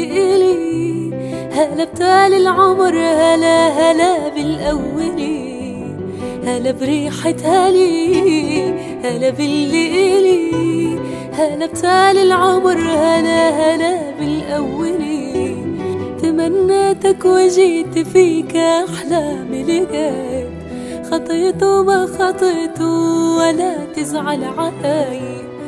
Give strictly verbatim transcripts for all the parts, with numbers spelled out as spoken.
إلي، هلا بتالي العمر، هلا هلا بالأولي، هلا بريحة هالي، هلا باللي إلي، هلا بتالي العمر، هلا هلا بالأولي. تمنيتك وجيت فيك أحلامي لقيت، خطيت وما خطيت ولا تزعل علي.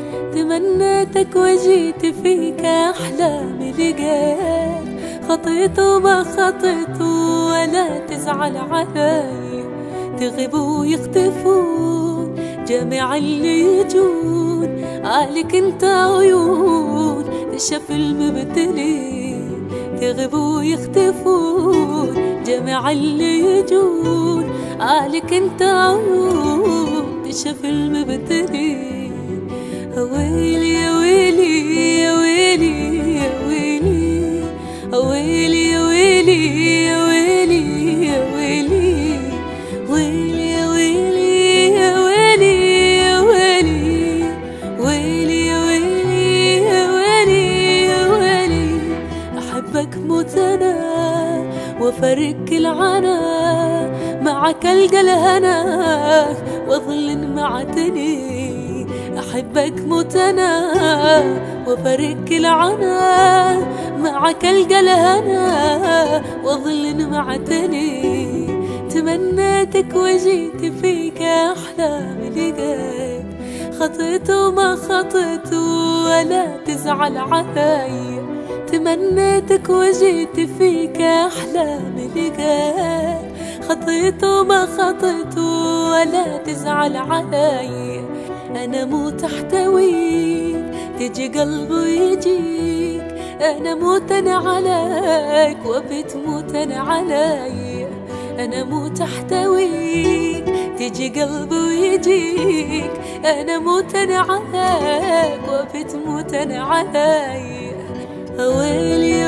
تمنيتك وجيت فيك أحلامي لقيت، خطيت وما خطيت ولا تزعل علي. تغيبوا ويختفون جميع اللي يجون، عليك انت عيون تشاف المبتلين. تغيبوا ويختفون جميع اللي يجون، عليك انت عيون تشاف المبتلين. ويلي يا ويلي يا ويلي يا ويلي، ويلي يا ويلي يا ويلي يا ويلي، ويلي يا ويلي يا ويلي يا ويلي، ويلي يا ويلي يا ويلي يا ويلي. أحبك موت أنا وأفرق العنا، معك ألقى الهنا وأظل معتني. أحبك موت أنا وأفرق العنا، معك ألقى الهنا وأظل معتني. تمنيتك وجيت فيك أحلامي لقيت، خطيت وما خطيت ولا تزعل علي. تمنيتك وجيت فيك أحلامي لقيت، خطيت وما خطيت ولا تزعل علي. أنا مو تحتويك تجي قلبي يجيك، أنا موت أنا عليك وبت موت أنا علي. أنا مو تحتويك تجي قلبي ويجيك، أنا موت أنا عليك وبت موت أنا علي. ويلي